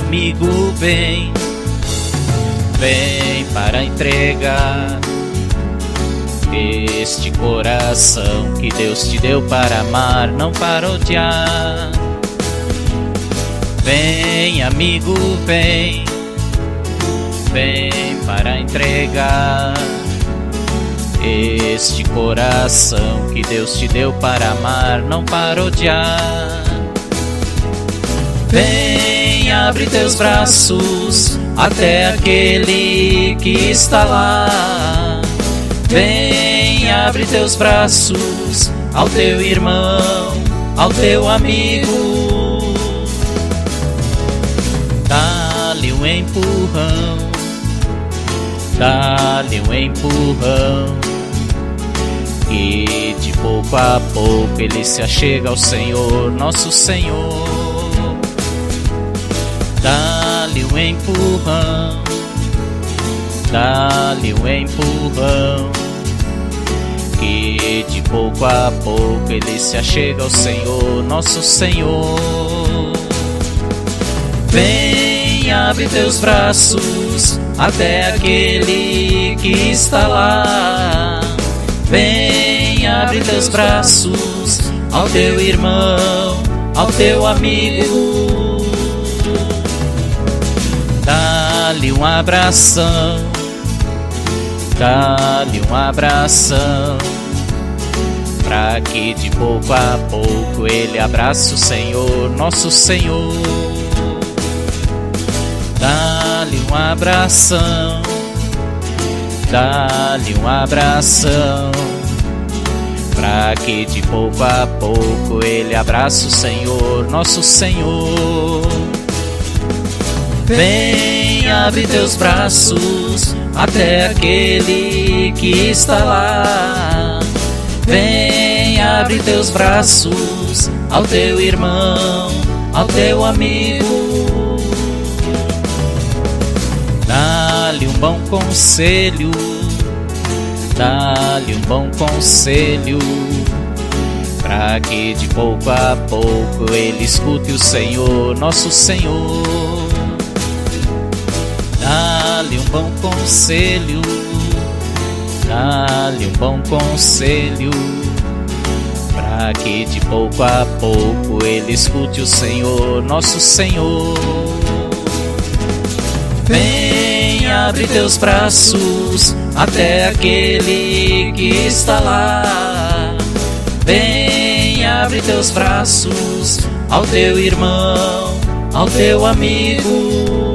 amigo, vem, vem para entregar este coração que Deus te deu para amar, não para odiar. Vem, amigo, vem, vem para entregar este coração que Deus te deu para amar, não para odiar. Vem, abre teus braços até aquele que está lá. Vem, abre teus braços ao teu irmão, ao teu amigo. Dá-lhe um empurrão, dá-lhe um empurrão, e de pouco a pouco ele se achega ao Senhor, nosso Senhor. Dá-lhe um empurrão, dá-lhe um empurrão, que de pouco a pouco ele se achega ao Senhor, nosso Senhor. Vem, abre teus braços até aquele que está lá. Vem, abre teus braços ao teu irmão, ao teu amigo. Dá-lhe um abração, dá-lhe um abração, pra que de pouco a pouco ele abrace o Senhor, nosso Senhor. Dá-lhe um abração, dá-lhe um abração, pra que de pouco a pouco ele abrace o Senhor, nosso Senhor. Vem, abre teus braços até aquele que está lá. Vem, abre teus braços ao teu irmão, ao teu amigo. Dá-lhe um bom conselho, dá-lhe um bom conselho, pra que de pouco a pouco ele escute o Senhor, nosso Senhor. Dá-lhe um bom conselho, dá-lhe um bom conselho, pra que de pouco a pouco ele escute o Senhor, nosso Senhor. Vem, abre teus braços até aquele que está lá. Vem, abre teus braços ao teu irmão, ao teu amigo.